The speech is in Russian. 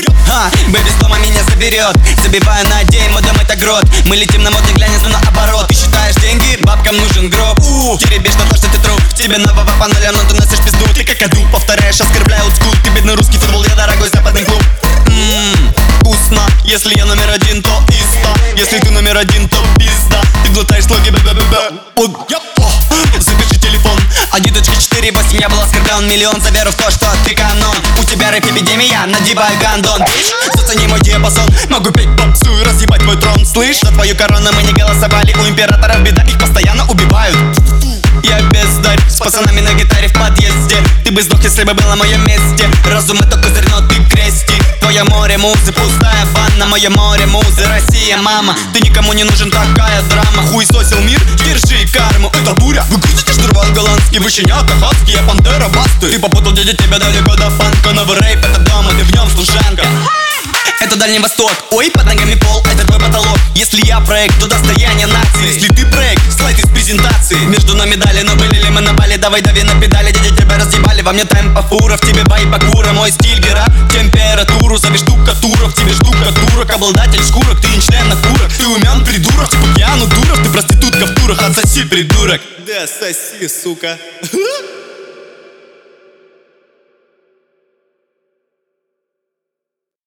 Бэби с дома меня заберет. Забиваю на день, мой дом это грот. Мы летим на модный глянец, но наоборот. Ты считаешь деньги, бабкам нужен гроб. Теребишь на то, что ты труп. Тебе нового по нулям, но ты носишь пизду. Ты как аду, повторяешь, оскорбляя олдскул. Ты бедный русский футбол, я дорогой западный клуб. Вкусно, если я номер один, то иста. Если ты номер один, то пизда. Ты глотаешь слоги, запиши телефон 1.48, я был оскорблен миллион. За веру в то, что ты канон. У тебя рэп-эпидемия, надевай гандон. Зацени мой диапазон, могу петь попсу и разъебать твой трон. Слышь, за твою корону мы не голосовали. У императоров беда, их постоянно убивают. Я бездарь, с пацанами на гитаре в подъезде. Ты бы сдох, если бы был на моем месте. Разум это козырь, но ты крести. Твое море музы, пустая ванна. Мое море музы, Россия, мама. Ты никому не нужен, такая драма. Хуесосил мир, держи карму. Это буря, вы крутите штурвал голландский. Вы щенята, хаски, я пантера, басты. Ты попутал, дядя, тебя далеко до фанка. Новый рейп, это дома, ты в нем служанка. Это Дальний Восток, ой, под ногами пол, это твой потолок. Если я проект, то достояние нации. Если ты проект, слайд из презентации. Между нами дали, но были ли мы на бале? Давай дави на педали, дядя, тебя разъебали. Во мне темпа фура, в тебе вайба кура. Мой стиль гера, температуру, зови штукатура. В тебе штукатурок, обладатель шкурок. Ты не член на фурах, ты умен, придурок. Типа пьяну дуров, ты проститутка в турах. Отсоси, придурок. Да соси, сука.